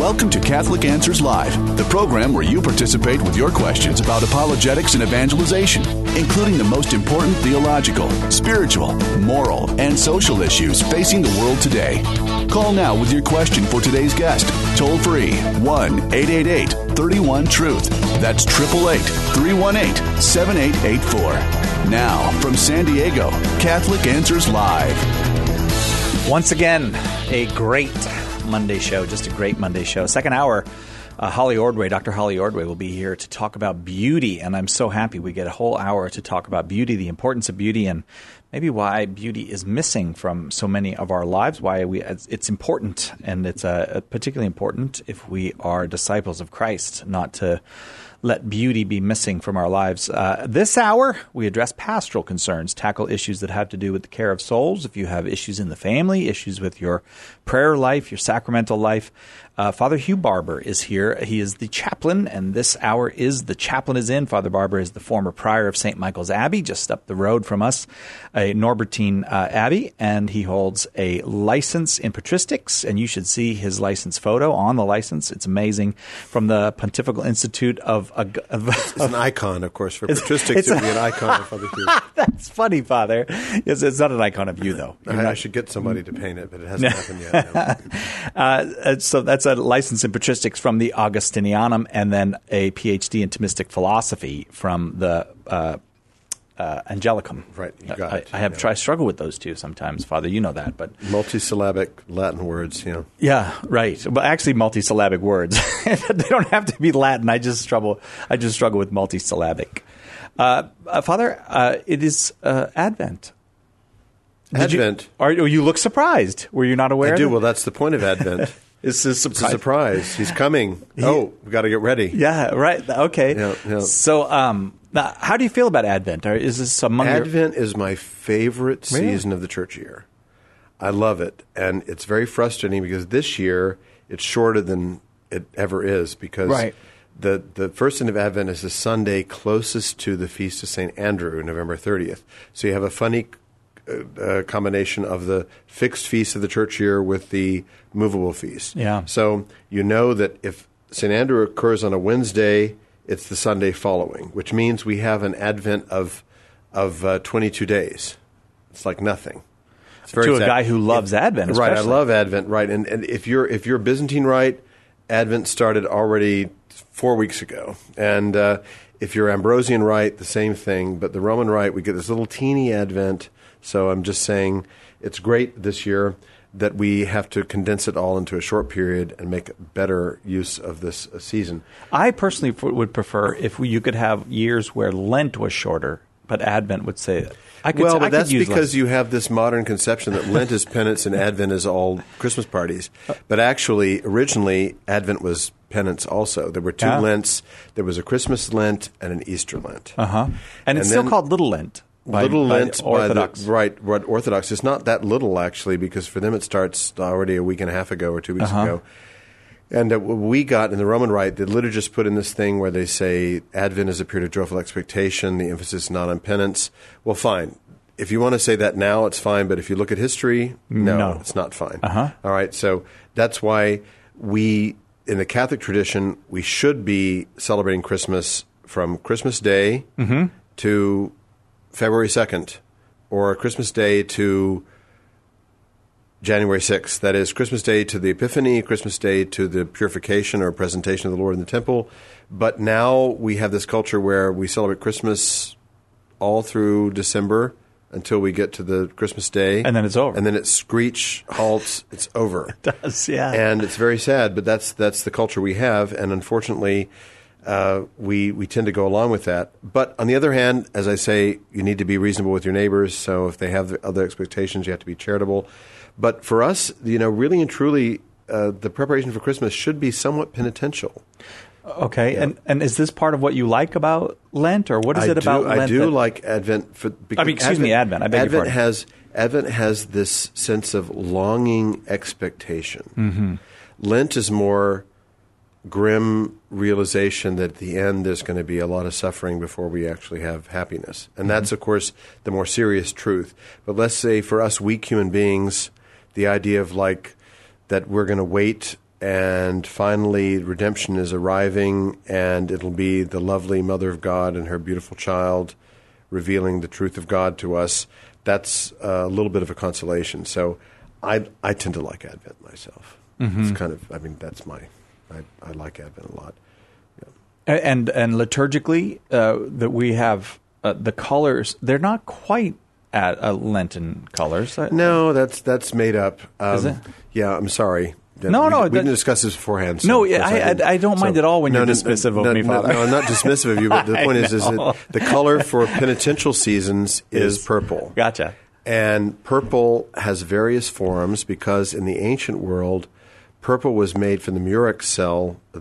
Welcome to Catholic Answers Live, the program where you participate with your questions about apologetics and evangelization, including the most important theological, spiritual, moral, and social issues facing the world today. Call now with your question for today's guest. Toll free 1-888-31-TRUTH. That's 888-318-7884. Now, from San Diego, Catholic Answers Live. Once again, a great Monday show, just a great Monday show. Second hour, Holly Ordway, Dr. Holly Ordway will be here to talk about beauty, and I'm so happy we get a whole hour to talk about beauty, the importance of beauty, and maybe why beauty is missing from so many of our lives, why it's important, and it's particularly important if we are disciples of Christ, not to let beauty be missing from our lives. This hour, we address pastoral concerns, tackle issues that have to do with the care of souls. If you have issues in the family, issues with your prayer life, your sacramental life, Father Hugh Barber is here. He is the chaplain, and this hour is The Chaplain is In. Father Barber is the former prior of St. Michael's Abbey, just up the road from us, a Norbertine Abbey, and he holds a license in patristics, and you should see his license photo on the license. It's amazing. From the Pontifical Institute of it's an icon, of course, for patristics. It would be an icon of Father Hugh. That's funny, Father. It's not an icon of you, though. I should get somebody to paint it, but it hasn't happened yet. No. So that's a license in patristics from the Augustinianum, and then a PhD in Thomistic philosophy from the Angelicum. Right, you got it. I struggle with those two sometimes, Father. You know that, but multisyllabic Latin words. Yeah, right. But actually, multisyllabic words. They don't have to be Latin. I just struggle with multisyllabic. Father, it is Advent. Advent. You look surprised. Were you not aware? I do. Well, that's the point of Advent. It's a surprise. It's a surprise. He's coming. We got to get ready. Yeah, right. Okay. Yeah. So, now, how do you feel about Advent? Is this among Advent is my favorite season of the church year. I love it, and it's very frustrating because this year it's shorter than it ever is because the first end of Advent is the Sunday closest to the feast of St. Andrew, November 30th. So you have a funny combination of the fixed feast of the church year with the movable feast. Yeah. So you know that if St. Andrew occurs on a Wednesday, it's the Sunday following, which means we have an Advent of 22 days. It's like nothing. It's very to a guy who loves Advent, especially. Right, I love Advent, right. And if you're Byzantine Rite, Advent started already 4 weeks ago. And if you're Ambrosian Rite, the same thing. But the Roman Rite, we get this little teeny Advent. So I'm just saying it's great this year that we have to condense it all into a short period and make better use of this season. I personally would prefer if you could have years where Lent was shorter, but Advent would say it. But that's because you have this modern conception that Lent is penance and Advent is all Christmas parties. But actually, originally, Advent was penance also. There were two Lents. There was a Christmas Lent and an Easter Lent. And it's still called Little Lent. Little Lent Orthodox. Right, Orthodox. It's not that little, actually, because for them it starts already a week and a half ago or 2 weeks ago. And what we got in the Roman Rite, the liturgists put in this thing where they say Advent is a period of joyful expectation, the emphasis is not on penance. Well, fine. If you want to say that now, it's fine. But if you look at history, no. It's not fine. All right, so that's why we, in the Catholic tradition, we should be celebrating Christmas from Christmas Day to February 2nd, or Christmas Day to January 6th. That is Christmas Day to the Epiphany, Christmas Day to the purification or presentation of the Lord in the temple. But now we have this culture where we celebrate Christmas all through December until we get to the Christmas Day. And then it's over. And then it's screech, halt, it's over. It does, yeah. And it's very sad, but that's the culture we have. And unfortunately, we tend to go along with that. But on the other hand, as I say, you need to be reasonable with your neighbors. So if they have other expectations, you have to be charitable. But for us, really and truly, the preparation for Christmas should be somewhat penitential. Okay, yeah. And is this part of what you like about Lent, or what is it about Lent? I do like Advent. Advent. I beg your pardon. Advent has this sense of longing expectation. Lent is more grim realization that at the end there's going to be a lot of suffering before we actually have happiness. And that's, of course, the more serious truth. But let's say for us weak human beings, the idea of that we're going to wait and finally redemption is arriving, and it'll be the lovely Mother of God and her beautiful child revealing the truth of God to us. That's a little bit of a consolation. So I tend to like Advent myself. It's kind of, that's I like Advent a lot. Yeah. And liturgically, that we have the colors, they're not quite Lenten colors. No, that's made up. Is it? Yeah, I'm sorry. We didn't discuss this beforehand. So I don't mind at all when you're dismissive of me, Father. No, I'm not dismissive of you, but the point is that the color for penitential seasons is purple. Gotcha. And purple has various forms because in the ancient world, purple was made from the murex shell of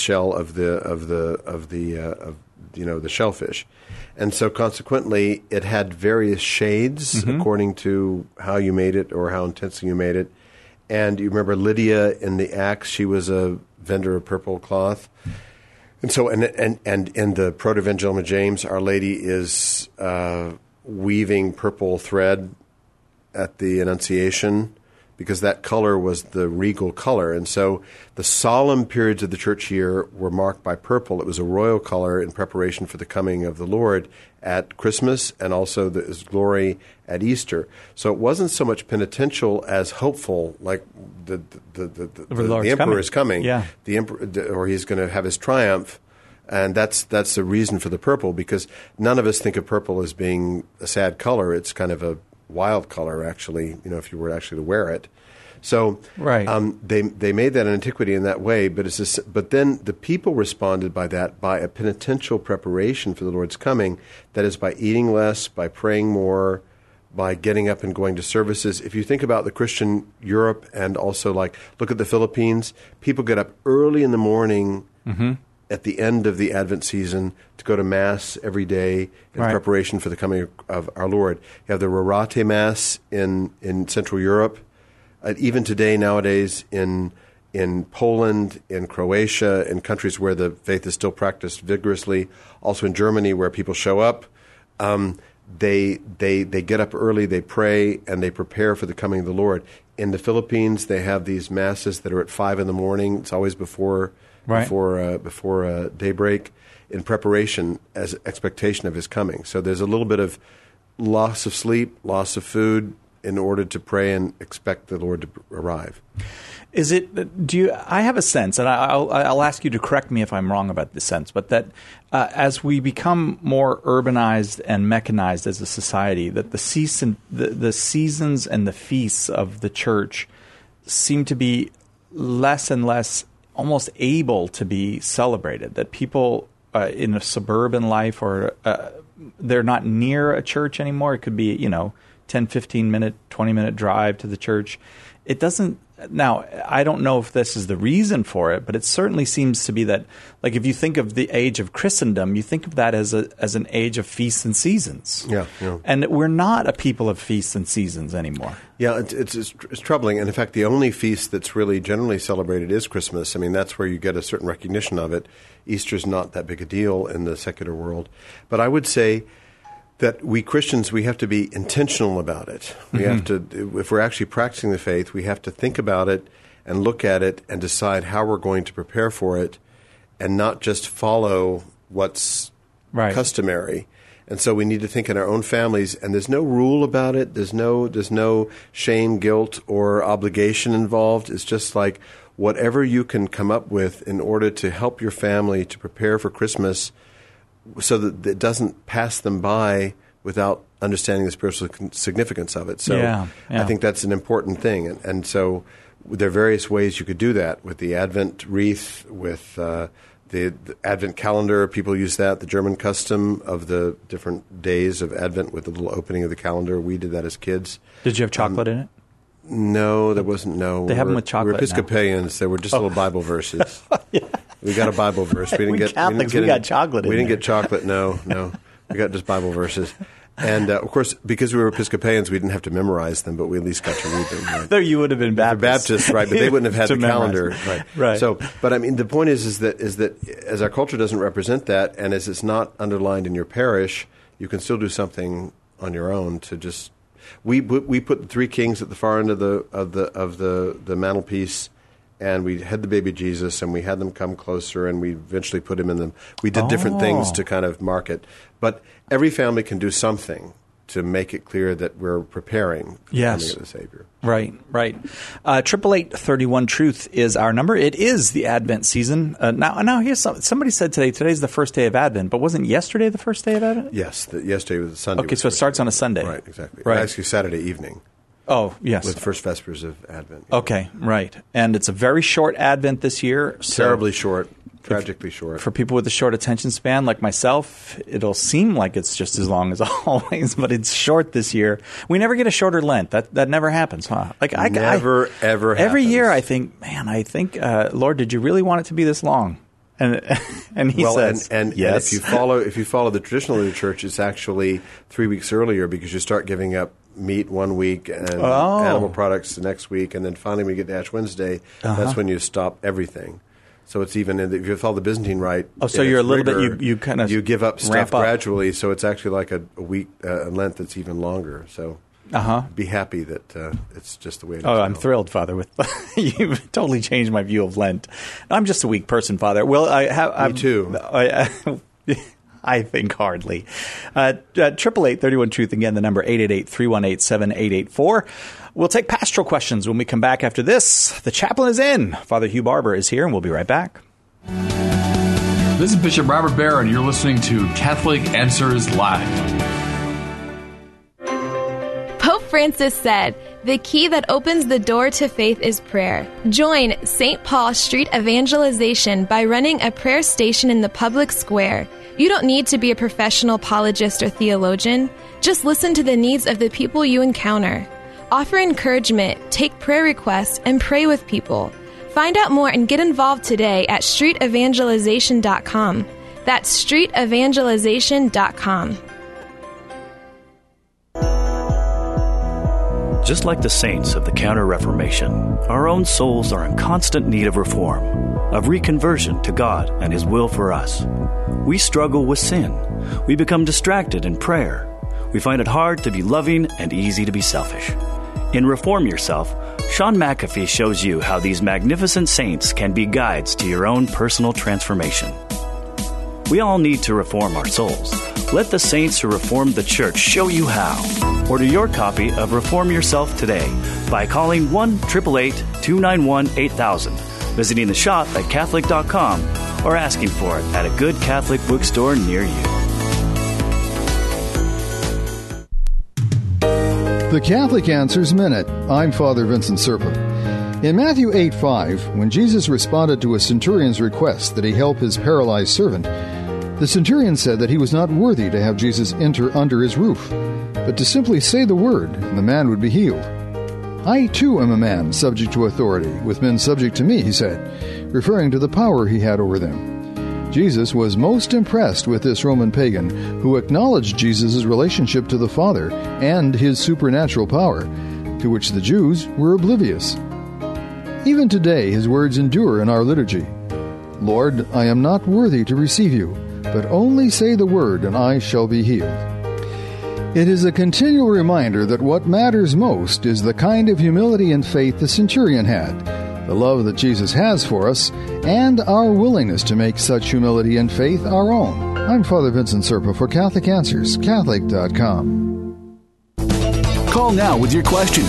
the shellfish, and so consequently, it had various shades according to how you made it or how intensely you made it. And you remember Lydia in the Acts; she was a vendor of purple cloth, and so and in the Proto-Evangelium of James, Our Lady is weaving purple thread at the Annunciation, because that color was the regal color. And so the solemn periods of the church year were marked by purple. It was a royal color in preparation for the coming of the Lord at Christmas and also His glory at Easter. So it wasn't so much penitential as hopeful, like the emperor is coming. Yeah. The emperor, or he's going to have his triumph. And that's the reason for the purple, because none of us think of purple as being a sad color. It's kind of a wild color, actually, if you were actually to wear it. So right. They made that in antiquity in that way, but then the people responded by a penitential preparation for the Lord's coming. That is by eating less, by praying more, by getting up and going to services. If you think about the Christian Europe and also look at the Philippines, people get up early in the morning at the end of the Advent season to go to Mass every day in preparation for the coming of our Lord. You have the Rorate Mass in Central Europe. Even today, nowadays, in Poland, in Croatia, in countries where the faith is still practiced vigorously, also in Germany where people show up, they get up early, they pray, and they prepare for the coming of the Lord. In the Philippines, they have these Masses that are at 5 a.m. It's always before daybreak, in preparation as expectation of His coming. So there's a little bit of loss of sleep, loss of food, in order to pray and expect the Lord to arrive. I have a sense, and I'll ask you to correct me if I'm wrong about this sense, but that as we become more urbanized and mechanized as a society, that the seasons and the feasts of the church seem to be less and less almost able to be celebrated, that people in a suburban life or they're not near a church anymore. It could be, 10, 15-minute, 20-minute drive to the church. It doesn't – now, I don't know if this is the reason for it, but it certainly seems to be that, if you think of the age of Christendom, you think of that as an age of feasts and seasons. Yeah. And we're not a people of feasts and seasons anymore. Yeah, it's troubling. And in fact, the only feast that's really generally celebrated is Christmas. I mean, that's where you get a certain recognition of it. Easter's not that big a deal in the secular world. But I would say that we Christians, we have to be intentional about it. We have to, if we're actually practicing the faith, we have to think about it and look at it and decide how we're going to prepare for it and not just follow what's customary. And so we need to think in our own families, and there's no rule about it. There's no shame, guilt, or obligation involved. It's just like whatever you can come up with in order to help your family to prepare for Christmas so that it doesn't pass them by without understanding the spiritual significance of it. So I think that's an important thing. And so there are various ways you could do that with the Advent wreath, with the Advent calendar. People use that, the German custom of the different days of Advent with the little opening of the calendar. We did that as kids. Did you have chocolate in it? No, there wasn't. No, they have them with chocolate. We're Episcopalians. There were just little Bible verses. We got a Bible verse. We didn't get Catholics. We got chocolate. We didn't get chocolate. No. We got just Bible verses. And of course, because we were Episcopalians, we didn't have to memorize them, but we at least got to read them. Right? There, you would have been Baptists, right? But they wouldn't have had the calendar, right? So, but I mean, the point is that as our culture doesn't represent that, and as it's not underlined in your parish, you can still do something on your own to just. We put the three kings at the far end of the mantelpiece, and we had the baby Jesus, and we had them come closer, and we eventually put him in them. We did different things to kind of mark it. But every family can do something to make it clear that we're preparing for the coming of the Savior. Right. 888-31-TRUTH is our number. It is the Advent season. Now here's somebody said today's the first day of Advent, but wasn't yesterday the first day of Advent? Yes, yesterday was Sunday. Okay, so it starts on a Sunday. Right, exactly. Right. Actually, Saturday evening. Oh, yes. With first Vespers of Advent. Okay, right. And it's a very short Advent this year. Terribly short. Tragically short. For people with a short attention span like myself, it'll seem like it's just as long as always, but it's short this year. We never get a shorter Lent. That never happens, huh? Like ever happens. Every year I think, Lord, did you really want it to be this long? And he says, and yes. And if you follow the traditional of the church, it's actually 3 weeks earlier because you start giving up meat 1 week and animal products the next week, and then finally when you get to Ash Wednesday, that's when you stop everything. So it's even if you follow the Byzantine rite. Oh, so you're a little bit you kind of you give up stuff gradually. So it's actually like a week Lent that's even longer. So be happy that it's just the way it is. I'm thrilled, Father. With you've totally changed my view of Lent. I'm just a weak person, Father. Well, Me too. I think hardly. 888-31-TRUTH, again, the number 888-318-7884. We'll take pastoral questions when we come back after this. The chaplain is in. Father Hugh Barber is here, and we'll be right back. This is Bishop Robert Barron. You're listening to Catholic Answers Live. Pope Francis said, "The key that opens the door to faith is prayer." Join St. Paul Street Evangelization by running a prayer station in the public square. You don't need to be a professional apologist or theologian. Just listen to the needs of the people you encounter. Offer encouragement, take prayer requests, and pray with people. Find out more and get involved today at streetevangelization.com. That's streetevangelization.com. Just like the saints of the Counter-Reformation, our own souls are in constant need of reform, of reconversion to God and His will for us. We struggle with sin. We become distracted in prayer. We find it hard to be loving and easy to be selfish. In Reform Yourself, Sean McAfee shows you how these magnificent saints can be guides to your own personal transformation. We all need to reform our souls. Let the saints who reformed the church show you how. Order your copy of Reform Yourself today by calling 1-888-291-8000, visiting the shop at Catholic.com, or asking for it at a good Catholic bookstore near you. The Catholic Answers Minute. I'm Father Vincent Serpa. In Matthew 8:5, when Jesus responded to a centurion's request that he help his paralyzed servant, the centurion said that he was not worthy to have Jesus enter under his roof, but to simply say the word, and the man would be healed. I, too, am a man subject to authority, with men subject to me, he said, referring to the power he had over them. Jesus was most impressed with this Roman pagan who acknowledged Jesus' relationship to the Father and his supernatural power, to which the Jews were oblivious. Even today, his words endure in our liturgy. Lord, I am not worthy to receive you, but only say the word, and I shall be healed. It is a continual reminder that what matters most is the kind of humility and faith the centurion had, the love that Jesus has for us, and our willingness to make such humility and faith our own. I'm Father Vincent Serpa for Catholic Answers, Catholic.com. Call now with your question,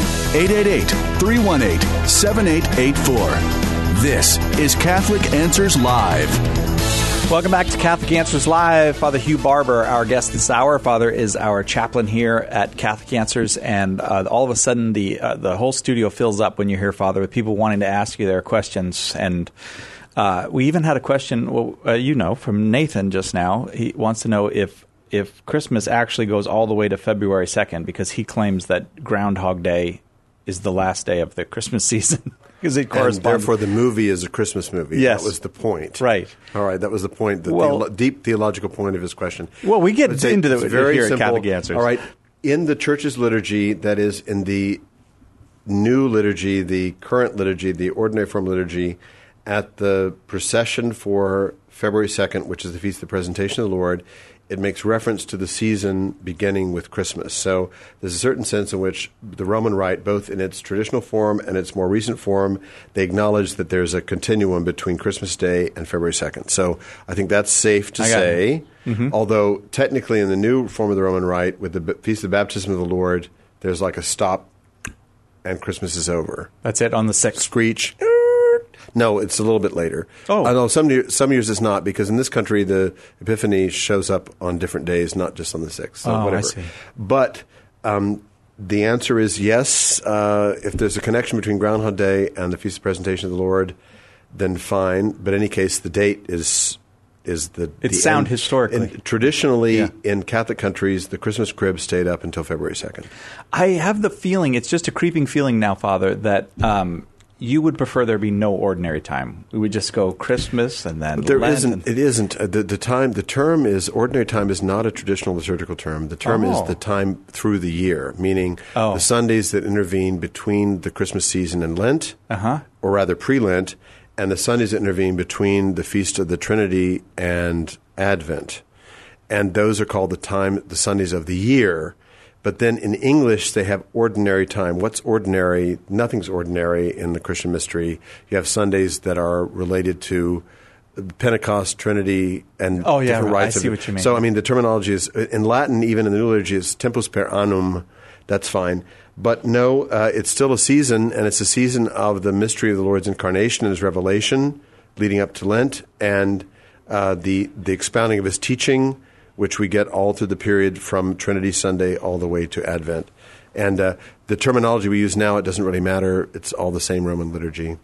888-318-7884. This is Catholic Answers Live. Welcome back to Catholic Answers Live. Father Hugh Barber, our guest this hour. Father is our chaplain here at Catholic Answers, and all of a sudden the whole studio fills up when you're here, Father, with people wanting to ask you their questions. And we even had a question, from Nathan just now. He wants to know if Christmas actually goes all the way to February 2nd, because he claims that Groundhog Day is the last day of the Christmas season. Because it corresponds. And therefore, the movie is a Christmas movie. Yes. That was the point. Right. All right. That was the point, the deep theological point of his question. Well, we get into it very here simple. at Catholic Answers. All right. In the Church's liturgy, that is, in the new liturgy, the current liturgy, the ordinary form liturgy, at the procession for February 2nd, which is the Feast of the Presentation of the Lord, it makes reference to the season beginning with Christmas. So there's a certain sense in which the Roman Rite, both in its traditional form and its more recent form, they acknowledge that there's a continuum between Christmas Day and February 2nd. So I think that's safe to say, although technically in the new form of the Roman Rite, with the Feast of the Baptism of the Lord, there's like a stop and Christmas is over. That's it on the 6th. Screech. No, it's a little bit later. Oh. I know some years it's not, because in this country the Epiphany shows up on different days, not just on the 6th. So whatever. I see. But the answer is yes. If there's a connection between Groundhog Day and the Feast of Presentation of the Lord, then fine. But in any case, the date is the sound end. historically. And traditionally, in Catholic countries, the Christmas crib stayed up until February 2nd. I have the feeling, it's just a creeping feeling now, Father, that you would prefer there be no ordinary time. We would just go Christmas and then there Lent. isn't. It isn't. The term is ordinary time is not a traditional liturgical term. The term is the time through the year, meaning the Sundays that intervene between the Christmas season and Lent, or rather pre-Lent, and the Sundays that intervene between the Feast of the Trinity and Advent. And those are called the Sundays of the year. But then in English, they have ordinary time. What's ordinary? Nothing's ordinary in the Christian mystery. You have Sundays that are related to Pentecost, Trinity, and different rites. I see what you mean. So, I mean, the terminology is, in Latin, even in the New Liturgy, is tempus per annum. That's fine. But no, it's still a season, and it's a season of the mystery of the Lord's incarnation and his revelation leading up to Lent, and the expounding of his teaching, which we get all through the period from Trinity Sunday all the way to Advent. And the terminology we use now, it doesn't really matter. It's all the same Roman liturgy.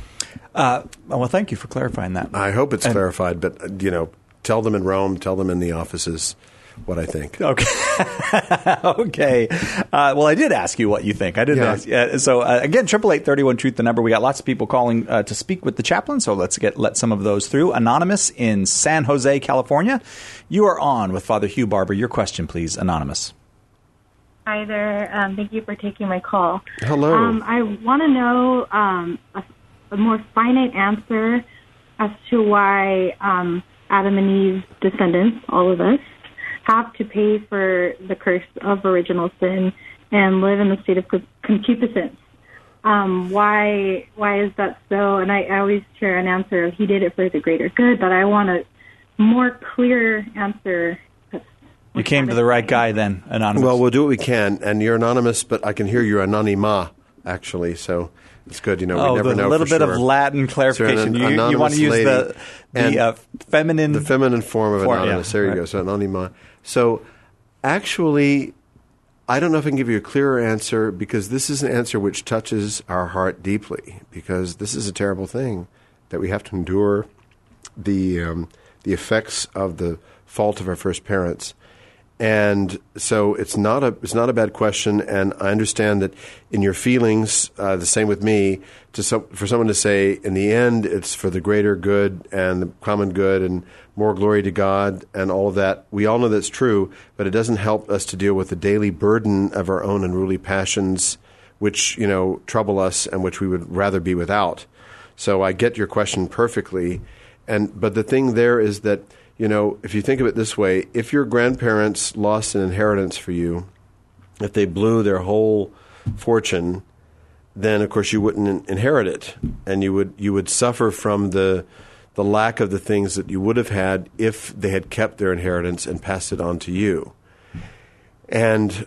Well, thank you for clarifying that. I hope it's clarified, but, tell them in Rome, tell them in the offices what I think. Okay. Okay. Well, I did ask you what you think. I didn't ask. So, again, 888-31-TRUTH, the number. We got lots of people calling to speak with the chaplain, so let's let some of those through. Anonymous in San Jose, California. You are on with Father Hugh Barber. Your question, please, Anonymous. Hi there. Thank you for taking my call. Hello. I want to know a more finite answer as to why Adam and Eve's descendants, all of us, have to pay for the curse of original sin and live in the state of concupiscence. Why is that so? And I always hear an answer of he did it for the greater good, but I want a more clear answer. You came to the right guy then, Anonymous. Well, we'll do what we can. And you're anonymous, but I can hear you're anonima, actually, so it's good. We never know. A little for bit sure. of Latin clarification. So you want to use the feminine... The feminine form of anonymous. There you go. So anonima. So actually, I don't know if I can give you a clearer answer, because this is an answer which touches our heart deeply, because this is a terrible thing that we have to endure the effects of the fault of our first parents. And so it's not a bad question, and I understand that in your feelings, the same with me, for someone to say, in the end, it's for the greater good and the common good and more glory to God and all of that. We all know that's true, but it doesn't help us to deal with the daily burden of our own unruly passions, which, trouble us and which we would rather be without. So I get your question perfectly, but the thing there is that, if you think of it this way, if your grandparents lost an inheritance for you, if they blew their whole fortune, then of course you wouldn't inherit it, and you would suffer from the lack of the things that you would have had if they had kept their inheritance and passed it on to you. And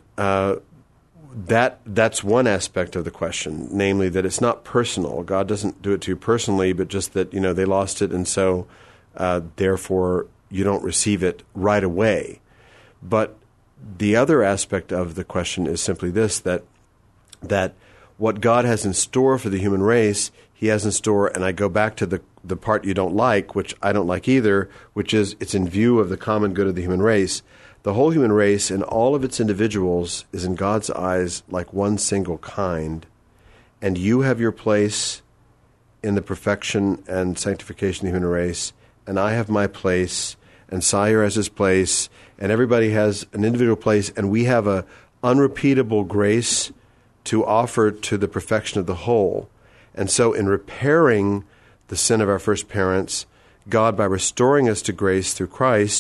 that's one aspect of the question, namely that it's not personal. God doesn't do it to you personally, but just that they lost it, and so therefore you don't receive it right away. But the other aspect of the question is simply this, that what God has in store for the human race, he has in store, and I go back to the part you don't like, which I don't like either, which is it's in view of the common good of the human race. The whole human race and all of its individuals is in God's eyes like one single kind, and you have your place in the perfection and sanctification of the human race, and I have my place, and Sire has his place, and everybody has an individual place, and we have a unrepeatable grace to offer to the perfection of the whole. And so in repairing the sin of our first parents, God, by restoring us to grace through Christ,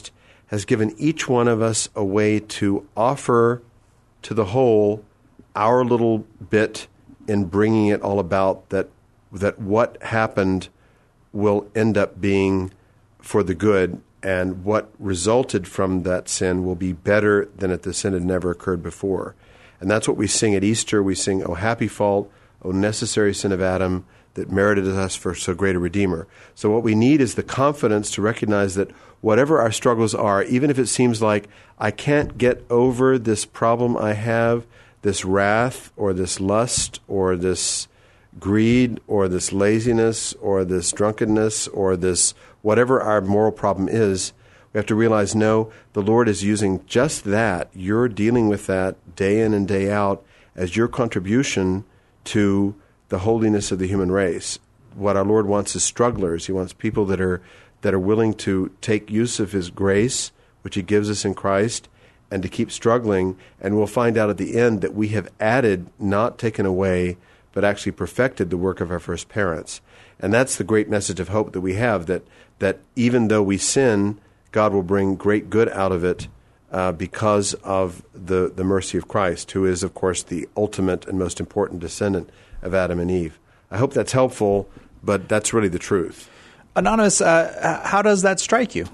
has given each one of us a way to offer to the whole our little bit in bringing it all about, that what happened will end up being for the good, and what resulted from that sin will be better than if the sin had never occurred before. And that's what we sing at Easter. We sing, "O happy fault, O necessary sin of Adam, that merited us for so great a Redeemer." So what we need is the confidence to recognize that whatever our struggles are, even if it seems like I can't get over this problem I have, this wrath or this lust or this greed or this laziness or this drunkenness or this whatever our moral problem is, we have to realize, no, the Lord is using just that. You're dealing with that day in and day out as your contribution to the holiness of the human race. What our Lord wants is strugglers. He wants people that are willing to take use of His grace, which He gives us in Christ, and to keep struggling. And we'll find out at the end that we have added, not taken away, but actually perfected the work of our first parents. And that's the great message of hope that we have, that even though we sin, God will bring great good out of it because of the mercy of Christ, who is, of course, the ultimate and most important descendant of Adam and Eve. I hope that's helpful, but that's really the truth. Anonymous, how does that strike you?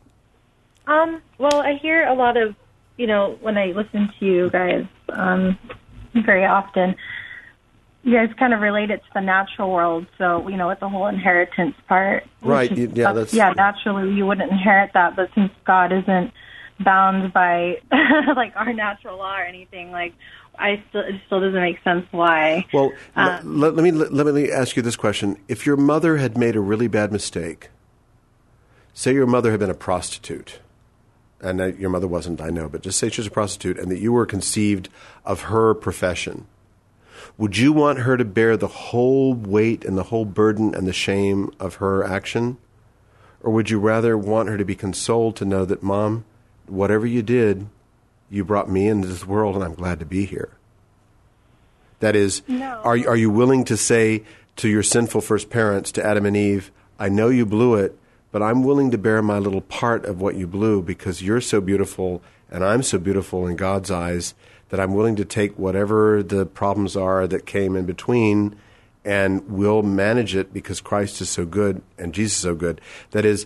Well, I hear a lot of, when I listen to you guys very often, you guys kind of relate it to the natural world. So, with the whole inheritance part. Right. Naturally you wouldn't inherit that, but since God isn't bound by like our natural law or anything, like it still doesn't make sense why. Well, let me ask you this question. If your mother had made a really bad mistake, say your mother had been a prostitute, and your mother wasn't, I know, but just say she was a prostitute and that you were conceived of her profession, would you want her to bear the whole weight and the whole burden and the shame of her action? Or would you rather want her to be consoled to know that, Mom, whatever you did, you brought me into this world and I'm glad to be here? That is, no. Are you willing to say to your sinful first parents, to Adam and Eve, I know you blew it, but I'm willing to bear my little part of what you blew because you're so beautiful and I'm so beautiful in God's eyes that I'm willing to take whatever the problems are that came in between, and we'll manage it because Christ is so good and Jesus is so good. That is,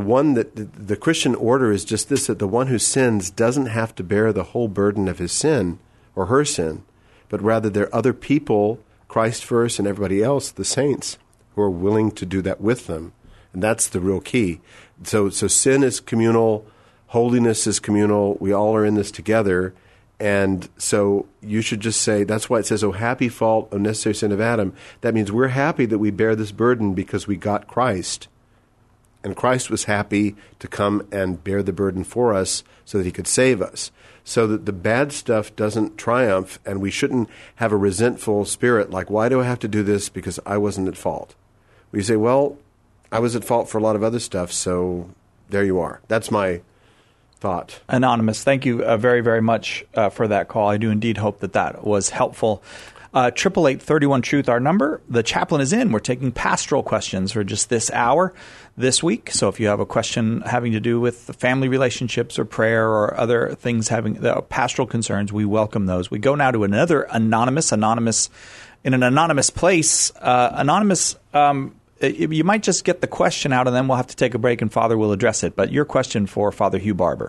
the Christian order is just this, that the one who sins doesn't have to bear the whole burden of his sin or her sin, but rather there are other people, Christ first and everybody else, the saints, who are willing to do that with them. And that's the real key. So sin is communal, holiness is communal, we all are in this together. And so you should just say, that's why it says, "O happy fault, O necessary sin of Adam." That means we're happy that we bear this burden because we got Christ. And Christ was happy to come and bear the burden for us so that He could save us. So that the bad stuff doesn't triumph, and we shouldn't have a resentful spirit like, why do I have to do this because I wasn't at fault? We say, well, I was at fault for a lot of other stuff, so there you are. That's my thought. Anonymous, thank you very, very much for that call. I do indeed hope that was helpful. 888-31-TRUTH, our number. The chaplain is in. We're taking pastoral questions for just this hour this week. So if you have a question having to do with family relationships or prayer or other things having pastoral concerns, we welcome those. We go now to another anonymous in an anonymous place. Anonymous, you might just get the question out, and then we'll have to take a break, and Father will address it. But your question for Father Hugh Barber.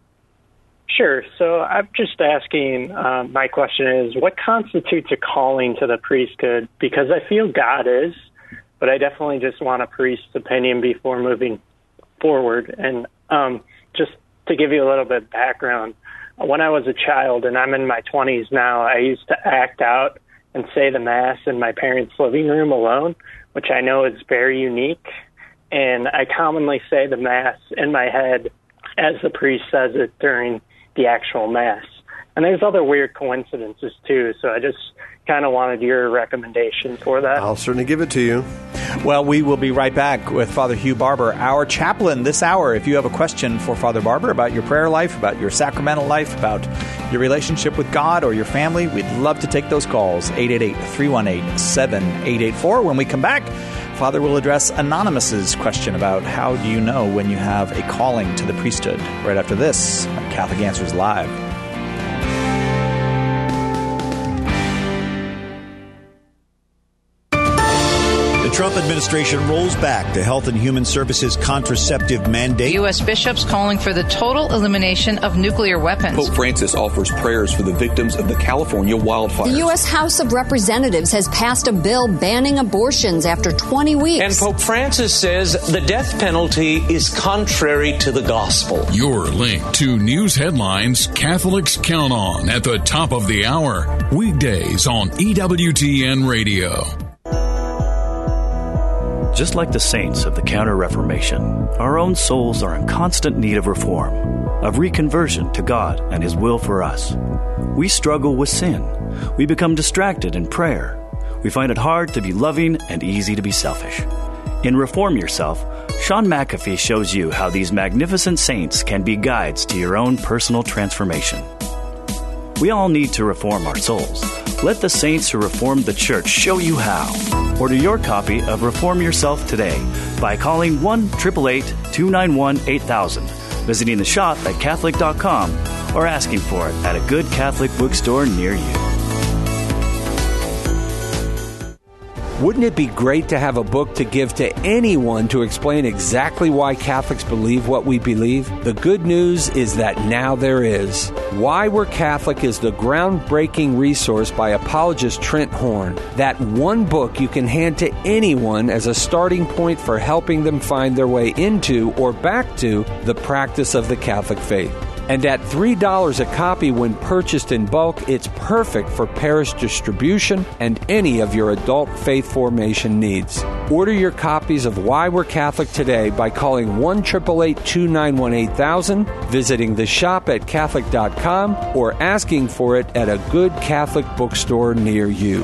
Sure. So I'm just asking, my question is, what constitutes a calling to the priesthood? Because I feel God is, but I definitely just want a priest's opinion before moving forward. And just to give you a little bit of background, when I was a child, and I'm in my 20s now, I used to act out and say the Mass in my parents' living room alone, which I know is very unique. And I commonly say the Mass in my head as the priest says it during the actual Mass. And there's other weird coincidences, too, so I just kind of wanted your recommendation for that. I'll certainly give it to you. Well, we will be right back with Father Hugh Barber, our chaplain this hour. If you have a question for Father Barber about your prayer life, about your sacramental life, about your relationship with God or your family, we'd love to take those calls. 888-318-7884. When we come back, Father will address Anonymous's question about how do you know when you have a calling to the priesthood right after this on Catholic Answers Live. The Trump administration rolls back the Health and Human Services contraceptive mandate. U.S. bishops calling for the total elimination of nuclear weapons. Pope Francis offers prayers for the victims of the California wildfires. The U.S. House of Representatives has passed a bill banning abortions after 20 weeks. And Pope Francis says the death penalty is contrary to the gospel. Your link to news headlines Catholics count on at the top of the hour. Weekdays on EWTN Radio. Just like the saints of the Counter-Reformation, our own souls are in constant need of reform, of reconversion to God and His will for us. We struggle with sin. We become distracted in prayer. We find it hard to be loving and easy to be selfish. In Reform Yourself, Sean McAfee shows you how these magnificent saints can be guides to your own personal transformation. We all need to reform our souls. Let the saints who reformed the church show you how. Order your copy of Reform Yourself today by calling 1-888-291-8000, visiting the shop at Catholic.com, or asking for it at a good Catholic bookstore near you. Wouldn't it be great to have a book to give to anyone to explain exactly why Catholics believe what we believe? The good news is that now there is. Why We're Catholic is the groundbreaking resource by apologist Trent Horn. That one book you can hand to anyone as a starting point for helping them find their way into or back to the practice of the Catholic faith. And at $3 a copy when purchased in bulk, it's perfect for parish distribution and any of your adult faith formation needs. Order your copies of Why We're Catholic today by calling 1-888-291-8000, visiting the shop at Catholic.com, or asking for it at a good Catholic bookstore near you.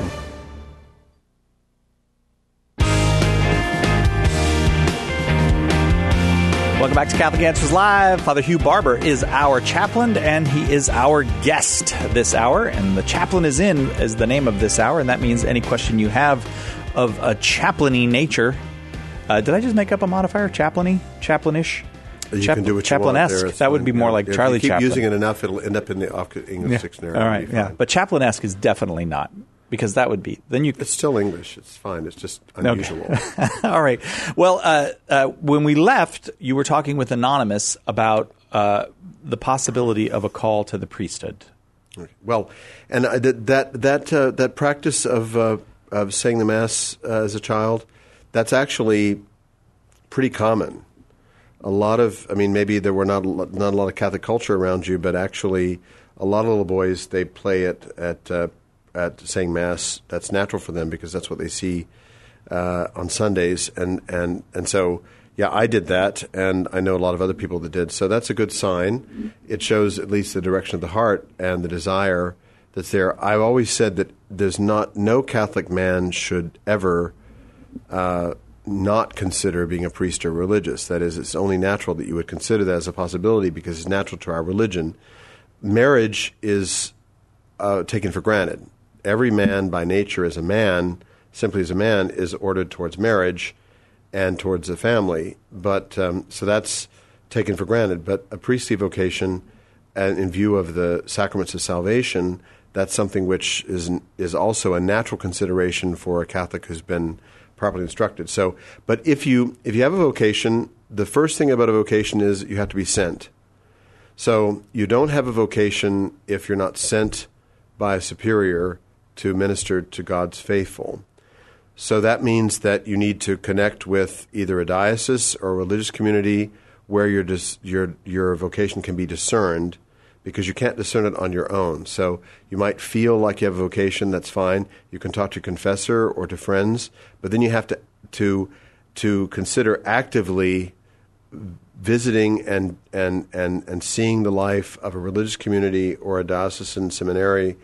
Welcome back to Catholic Answers Live. Father Hugh Barber is our chaplain, and he is our guest this hour. And the chaplain is the name of this hour, and that means any question you have of a chaplain-y nature. Did I just make up a modifier? Chaplain-y? Chaplainish? You can do what chaplain-esque. you want there. That would be more like Charlie Chaplin. If you keep using it enough, it'll end up in the English dictionary. All right, yeah. But chaplain-esque is definitely not. Because that would be then you. It's still English. It's fine. It's just unusual. Okay. All right. Well, when we left, you were talking with Anonymous about the possibility of a call to the priesthood. Okay. Well, and that practice of saying the Mass as a child, that's actually pretty common. Maybe there were not a lot of Catholic culture around you, but actually, a lot of little boys they play it at saying Mass. That's natural for them because that's what they see on Sundays. And so, yeah, I did that, and I know a lot of other people that did. So that's a good sign. It shows at least the direction of the heart and the desire that's there. I've always said that no Catholic man should ever not consider being a priest or religious. That is, it's only natural that you would consider that as a possibility because it's natural to our religion. Marriage is taken for granted. Every man by nature is a man, simply as a man, is ordered towards marriage and towards a family. But so that's taken for granted. But a priestly vocation, in view of the sacraments of salvation, that's something which is also a natural consideration for a Catholic who's been properly instructed. So, but if you have a vocation, the first thing about a vocation is you have to be sent. So you don't have a vocation if you're not sent by a superior to minister to God's faithful. So that means that you need to connect with either a diocese or a religious community where your vocation can be discerned, because you can't discern it on your own. So you might feel like you have a vocation, that's fine. You can talk to your confessor or to friends, but then you have to consider actively visiting and seeing the life of a religious community or a diocesan seminary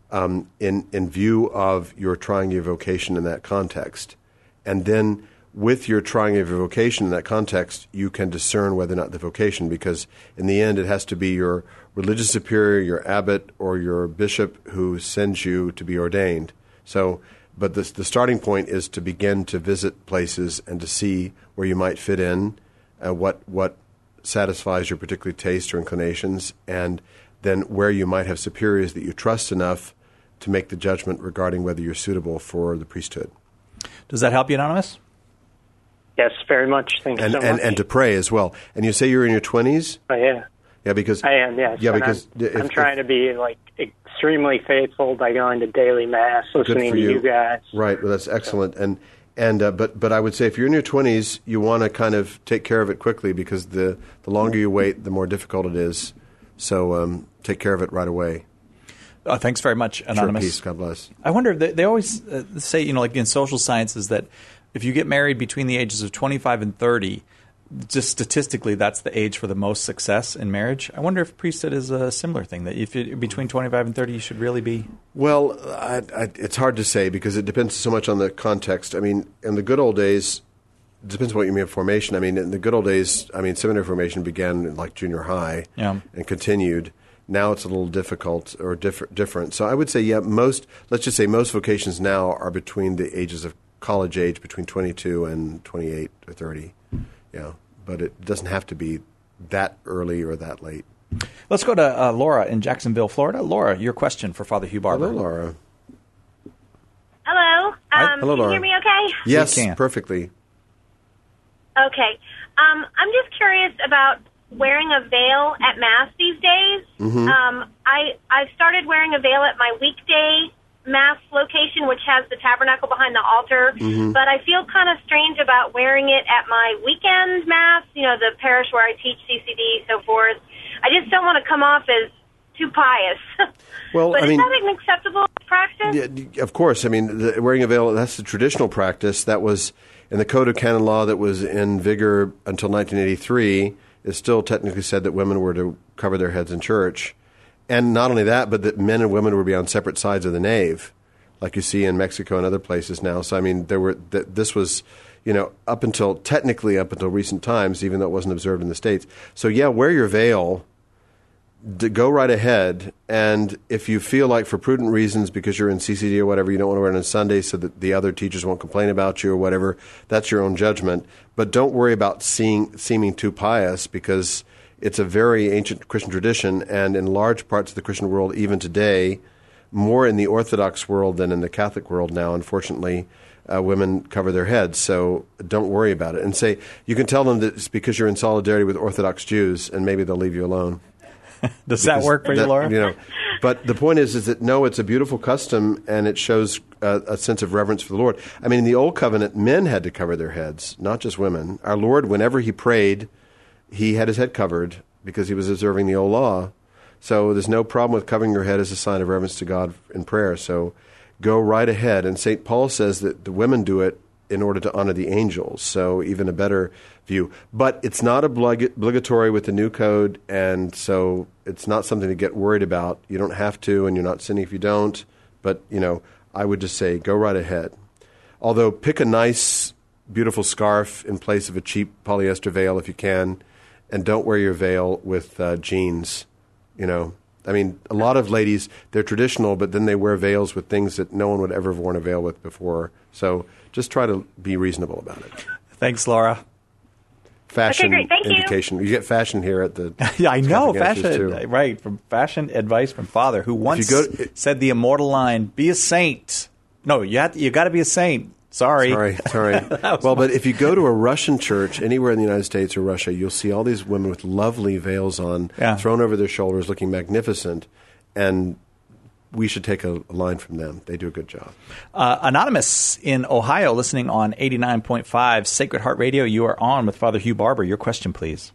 in view of your trying your vocation in that context. And then with your trying of your vocation in that context, you can discern whether or not the vocation, because in the end it has to be your religious superior, your abbot, or your bishop who sends you to be ordained. So But the starting point is to begin to visit places and to see where you might fit in, what satisfies your particular taste or inclinations, and then where you might have superiors that you trust enough to make the judgment regarding whether you're suitable for the priesthood. Does that help you, Anonymous? Yes, very much. Thank you so much. And to pray as well. And you say you're in your 20s? Oh, yeah. Yeah, because I am, yes. Yeah, and because I'm trying to be extremely faithful by going to daily mass, listening to you guys. Right. Well, that's excellent. But I would say if you're in your 20s, you want to kind of take care of it quickly, because the longer you wait, the more difficult it is. So take care of it right away. Thanks very much, Anonymous. Sure, peace. God bless. I wonder, they always say, like in social sciences, that if you get married between the ages of 25 and 30, just statistically, that's the age for the most success in marriage. I wonder if priesthood is a similar thing, that if you're between 25 and 30, you should really be... Well, it's hard to say, because it depends so much on the context. I mean, in the good old days, it depends on what you mean by formation. I mean, in the good old days, seminary formation began in like junior high and continued. Now it's a little difficult or different. So I would say, let's just say most vocations now are between the ages of college age, between 22 and 28 or 30. Yeah, but it doesn't have to be that early or that late. Let's go to Laura in Jacksonville, Florida. Laura, your question for Father Hugh Barber. Hello, Laura. Hello. Hello, Laura. Can you hear me okay? Yes, perfectly. Okay. I'm just curious about wearing a veil at Mass these days. Mm-hmm. I started wearing a veil at my weekday Mass location, which has the tabernacle behind the altar, but I feel kind of strange about wearing it at my weekend Mass, the parish where I teach CCD, so forth. I just don't want to come off as too pious. Well, but is that an acceptable practice? Yeah, of course. I mean, wearing a veil, that's the traditional practice. That was in the Code of Canon Law that was in vigor until 1983. It still technically said that women were to cover their heads in church. And not only that, but that men and women would be on separate sides of the nave, like you see in Mexico and other places now. So, I mean, this was, up until recent times, even though it wasn't observed in the States. So, yeah, wear your veil, go right ahead. And if you feel like for prudent reasons, because you're in CCD or whatever, you don't want to wear it on Sunday so that the other teachers won't complain about you or whatever, that's your own judgment. But don't worry about seeming too pious, because it's a very ancient Christian tradition, and in large parts of the Christian world, even today, more in the Orthodox world than in the Catholic world now, unfortunately, women cover their heads. So don't worry about it. And you can tell them that it's because you're in solidarity with Orthodox Jews, and maybe they'll leave you alone. Does that work for you, Laura? But the point is that, no, it's a beautiful custom, and it shows a sense of reverence for the Lord. I mean, in the Old Covenant, men had to cover their heads, not just women. Our Lord, whenever he prayed, he had his head covered because he was observing the old law. So there's no problem with covering your head as a sign of reverence to God in prayer. So go right ahead. And St. Paul says that the women do it in order to honor the angels. So even a better view. But it's not obligatory with the new code, and so it's not something to get worried about. You don't have to, and you're not sinning if you don't. But, I would just say go right ahead. Although pick a nice, beautiful scarf in place of a cheap polyester veil if you can. And don't wear your veil with jeans, I mean, a lot of ladies, they're traditional, but then they wear veils with things that no one would ever have worn a veil with before. So just try to be reasonable about it. Thanks, Laura. Fashion okay, great. Thank indication. You get fashion here at the... Yeah, I know, fashion. Right, from fashion advice from Father, who once said the immortal line, be a saint. No, you got to be a saint. Sorry. Well, but if you go to a Russian church anywhere in the United States or Russia, you'll see all these women with lovely veils on, thrown over their shoulders, looking magnificent, and we should take a line from them. They do a good job. Anonymous in Ohio, listening on 89.5 Sacred Heart Radio. You are on with Father Hugh Barber. Your question, please.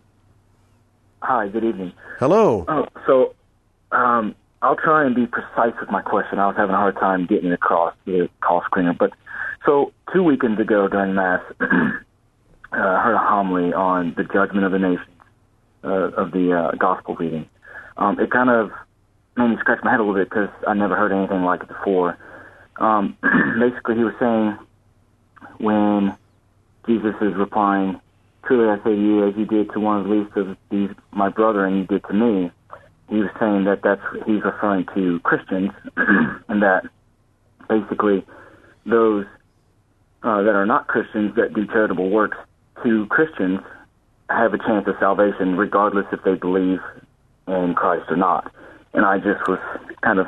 Hi, good evening. Hello. I'll try and be precise with my question. I was having a hard time getting it across the call screener, but... So 2 weekends ago during Mass, I heard a homily on the judgment of the nations of the gospel reading. It kind of made me scratch my head a little bit because I never heard anything like it before. Basically, he was saying when Jesus is replying, "Truly I say to you, as you did to one of the least of these, my brethren, you did to me," he was saying that he's referring to Christians, and that basically those that are not Christians that do charitable works to Christians have a chance of salvation regardless if they believe in Christ or not. And I just was kind of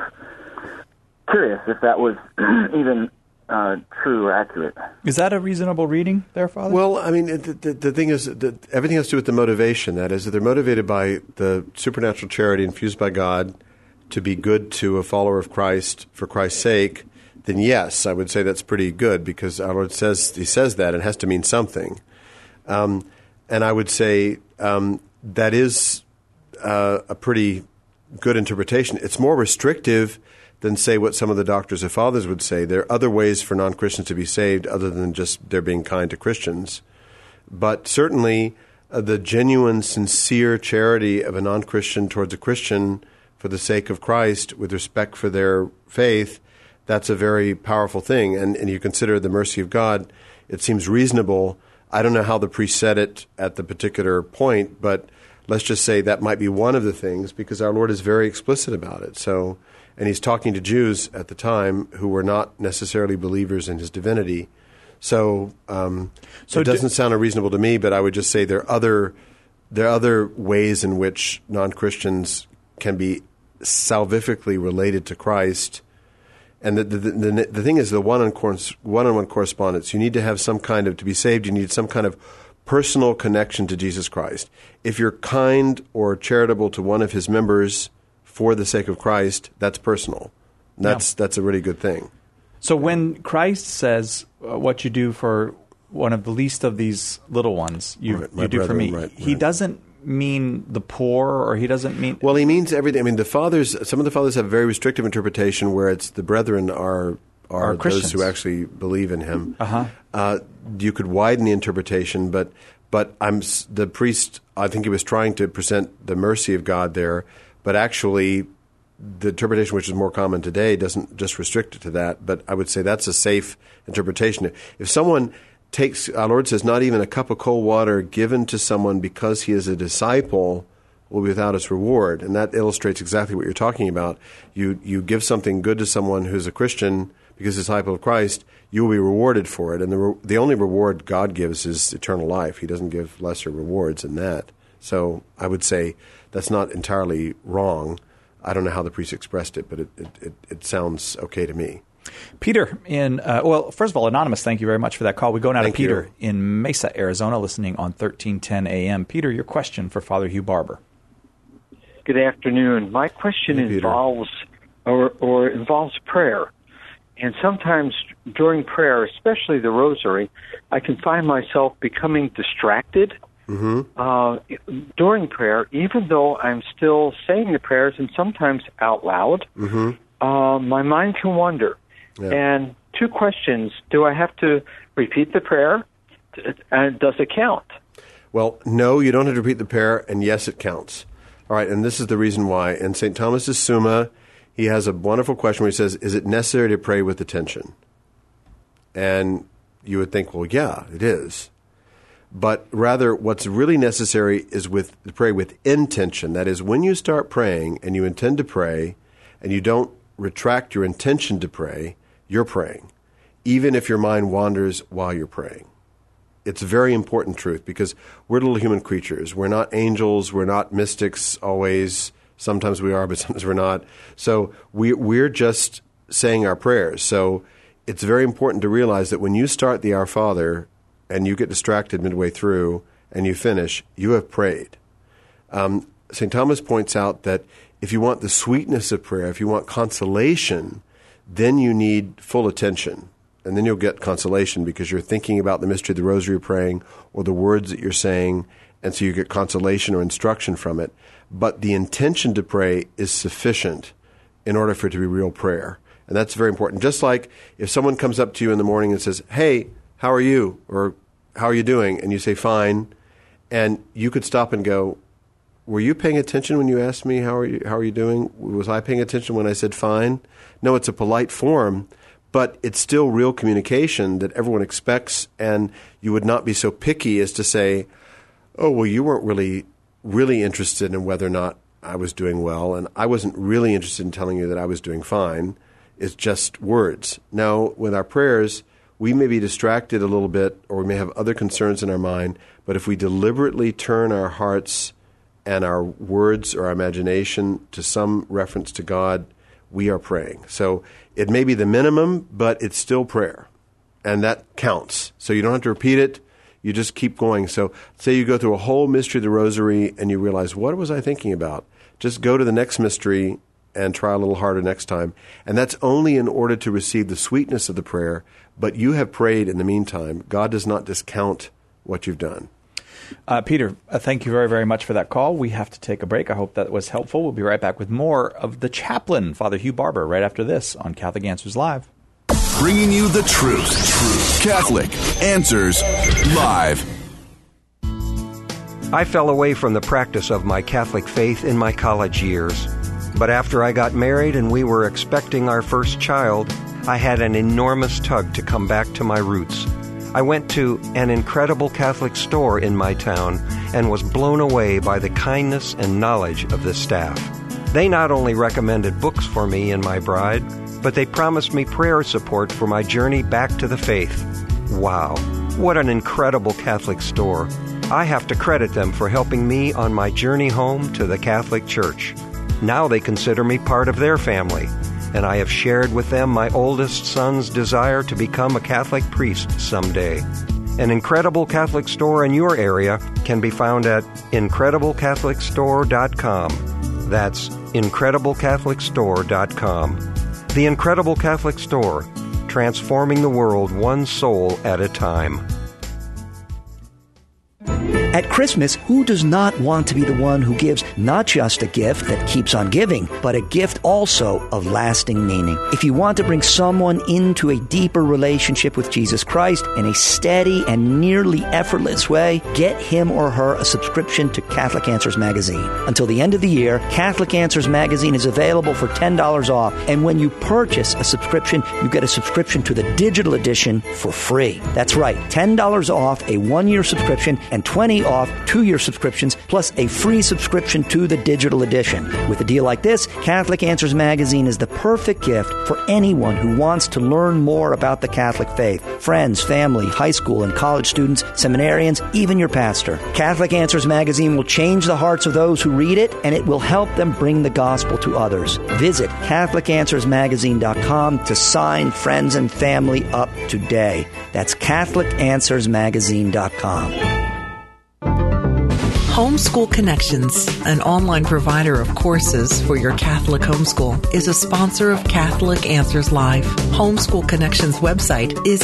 curious if that was even true or accurate. Is that a reasonable reading there, Father? Well, I mean, the thing is that everything has to do with the motivation. That is, that they're motivated by the supernatural charity infused by God to be good to a follower of Christ for Christ's sake, then yes, I would say that's pretty good, because our Lord says that it has to mean something. And I would say that is a pretty good interpretation. It's more restrictive than, say, what some of the doctors or fathers would say. There are other ways for non-Christians to be saved other than just their being kind to Christians. But certainly the genuine, sincere charity of a non-Christian towards a Christian for the sake of Christ with respect for their faith, that's a very powerful thing. And you consider the mercy of God, it seems reasonable. I don't know how the priest said it at the particular point, but let's just say that might be one of the things, because our Lord is very explicit about it. So, and he's talking to Jews at the time who were not necessarily believers in his divinity. So it doesn't sound unreasonable to me, but I would just say there are other ways in which non-Christians can be salvifically related to Christ. And the thing is, the one-on-one correspondence, you need to have some kind of, to be saved, you need some kind of personal connection to Jesus Christ. If you're kind or charitable to one of his members for the sake of Christ, that's personal. That's a really good thing. So when Christ says, what you do for one of the least of these little ones, you do for me, he doesn't mean the poor, or he doesn't mean... Well, he means everything. I mean, some of the fathers have very restrictive interpretation where it's the brethren are those who actually believe in him. You could widen the interpretation, but the priest, I think he was trying to present the mercy of God there, but actually the interpretation which is more common today doesn't just restrict it to that, but I would say that's a safe interpretation. If someone takes, our Lord says, not even a cup of cold water given to someone because he is a disciple will be without its reward, and that illustrates exactly what you're talking about. You give something good to someone who's a Christian because he's a disciple of Christ, you will be rewarded for it, and the only reward God gives is eternal life. He doesn't give lesser rewards than that. So I would say that's not entirely wrong. I don't know how the priest expressed it, but it sounds okay to me. Peter first of all, Anonymous, thank you very much for that call. We go now to Peter in Mesa, Arizona, listening on 1310 AM. Peter, your question for Father Hugh Barber. Good afternoon. My question involves prayer. And sometimes during prayer, especially the rosary, I can find myself becoming distracted during prayer, even though I'm still saying the prayers and sometimes out loud. My mind can wander. Yeah. And two questions. Do I have to repeat the prayer? And does it count? Well, no, you don't have to repeat the prayer, and yes, it counts. All right, and this is the reason why. In St. Thomas's Summa, he has a wonderful question where he says, is it necessary to pray with attention? And you would think, well, yeah, it is. But rather, what's really necessary is to pray with intention. That is, when you start praying and you intend to pray and you don't retract your intention to pray, you're praying, even if your mind wanders while you're praying. It's a very important truth, because we're little human creatures. We're not angels. We're not mystics always. Sometimes we are, but sometimes we're not. So we're just saying our prayers. So it's very important to realize that when you start the Our Father and you get distracted midway through and you finish, you have prayed. St. Thomas points out that if you want the sweetness of prayer, if you want consolation, then you need full attention. And then you'll get consolation because you're thinking about the mystery of the rosary you're praying or the words that you're saying, and so you get consolation or instruction from it. But the intention to pray is sufficient in order for it to be real prayer. And that's very important. Just like if someone comes up to you in the morning and says, hey, how are you? Or how are you doing? And you say, fine. And you could stop and go, were you paying attention when you asked me, how are you doing? Was I paying attention when I said fine? No, it's a polite form, but it's still real communication that everyone expects, and you would not be so picky as to say, oh, well, you weren't really interested in whether or not I was doing well, and I wasn't really interested in telling you that I was doing fine. is just words. Now, with our prayers, we may be distracted a little bit, or we may have other concerns in our mind, but if we deliberately turn our hearts and our words or our imagination to some reference to God, we are praying. So it may be the minimum, but it's still prayer, and that counts. So you don't have to repeat it. You just keep going. So say you go through a whole mystery of the rosary and you realize, what was I thinking about? Just go to the next mystery and try a little harder next time. And that's only in order to receive the sweetness of the prayer, but you have prayed in the meantime. God does not discount what you've done. Peter, thank you very, very much for that call. We have to take a break. I hope that was helpful. We'll be right back with more of the chaplain, Father Hugh Barber, right after this on Catholic Answers Live. Bringing you the truth. Catholic Answers Live. I fell away from the practice of my Catholic faith in my college years. But after I got married and we were expecting our first child, I had an enormous tug to come back to my roots. I went to an incredible Catholic store in my town and was blown away by the kindness and knowledge of the staff. They not only recommended books for me and my bride, but they promised me prayer support for my journey back to the faith. Wow, what an incredible Catholic store. I have to credit them for helping me on my journey home to the Catholic Church. Now they consider me part of their family, and I have shared with them my oldest son's desire to become a Catholic priest someday. An incredible Catholic store in your area can be found at IncredibleCatholicStore.com. That's IncredibleCatholicStore.com. The Incredible Catholic Store, transforming the world one soul at a time. At Christmas, who does not want to be the one who gives not just a gift that keeps on giving, but a gift also of lasting meaning? If you want to bring someone into a deeper relationship with Jesus Christ in a steady and nearly effortless way, get him or her a subscription to Catholic Answers Magazine. Until the end of the year, Catholic Answers Magazine is available for $10 off, and when you purchase a subscription, you get a subscription to the digital edition for free. That's right, $10 off a one-year subscription and $20 off 2-year subscriptions, plus a free subscription to the digital edition. With a deal like this, Catholic Answers Magazine is the perfect gift for anyone who wants to learn more about the Catholic faith. Friends, family, high school and college students, seminarians, even your pastor. Catholic Answers Magazine will change the hearts of those who read it, and it will help them bring the gospel to others. Visit CatholicAnswersMagazine.com to sign friends and family up today. That's CatholicAnswersMagazine.com. Homeschool Connections, an online provider of courses for your Catholic homeschool, is a sponsor of Catholic Answers Live. Homeschool Connections website is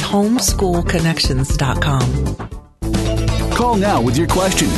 homeschoolconnections.com. Call now with your question.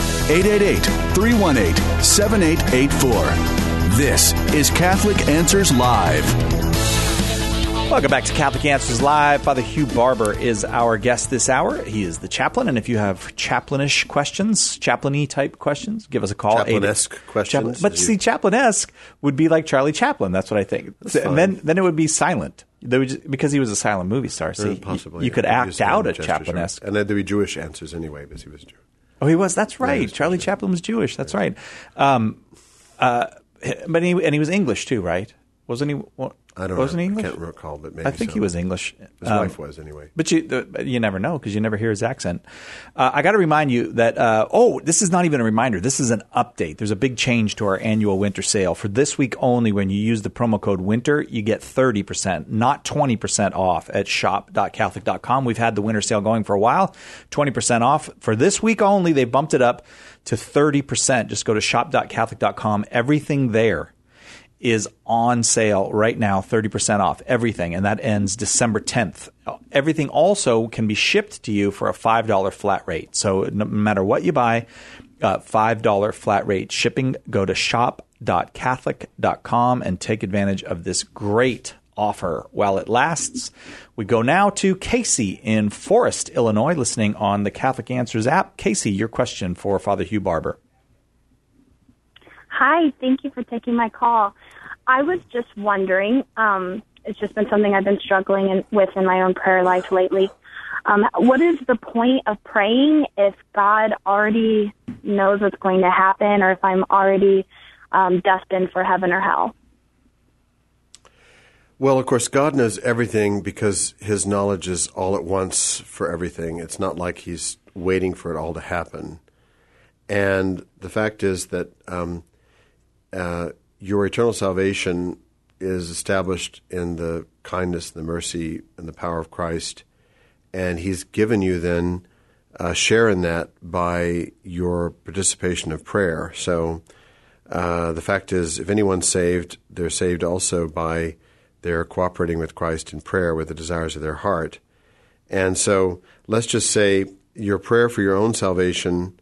888-318-7884. This is Catholic Answers Live. Welcome back to Catholic Answers Live. Father Hugh Barber is our guest this hour. He is the chaplain, and if you have chaplainish questions, chaplain-y type questions, give us a call. Chaplain-esque questions. But see, chaplain-esque would be like Charlie Chaplin. That's what I think. And then it would be silent. Because he was a silent movie star. See, possibly, you could act out a chaplain-esque. And then there'd be Jewish answers anyway, because he was Jewish. Oh, he was? That's right. Yeah, Charlie Chaplin was Jewish. That's right. But he was English too, right? Wasn't he? I don't wasn't know. He English? I can't recall, but maybe I think he was English. His wife was anyway. But you never know because you never hear his accent. I got to remind you that, this is not even a reminder. This is an update. There's a big change to our annual winter sale. For this week only, when you use the promo code WINTER, you get 30%, not 20% off at shop.catholic.com. We've had the winter sale going for a while, 20% off. For this week only, they bumped it up to 30%. Just go to shop.catholic.com. Everything there is on sale right now, 30% off, everything, and that ends December 10th. Everything also can be shipped to you for a $5 flat rate. So no matter what you buy, $5 flat rate shipping. Go to shop.catholic.com and take advantage of this great offer while it lasts. We go now to Casey in Forest, Illinois, listening on the Catholic Answers app. Casey, your question for Father Hugh Barber. Hi, thank you for taking my call. I was just wondering, it's just been something I've been struggling with in my own prayer life lately. What is the point of praying if God already knows what's going to happen, or if I'm already destined for heaven or hell? Well, of course, God knows everything because his knowledge is all at once for everything. It's not like he's waiting for it all to happen. And the fact is that your eternal salvation is established in the kindness, the mercy, and the power of Christ. And he's given you then a share in that by your participation of prayer. So the fact is, if anyone's saved, they're saved also by their cooperating with Christ in prayer with the desires of their heart. And so let's just say your prayer for your own salvation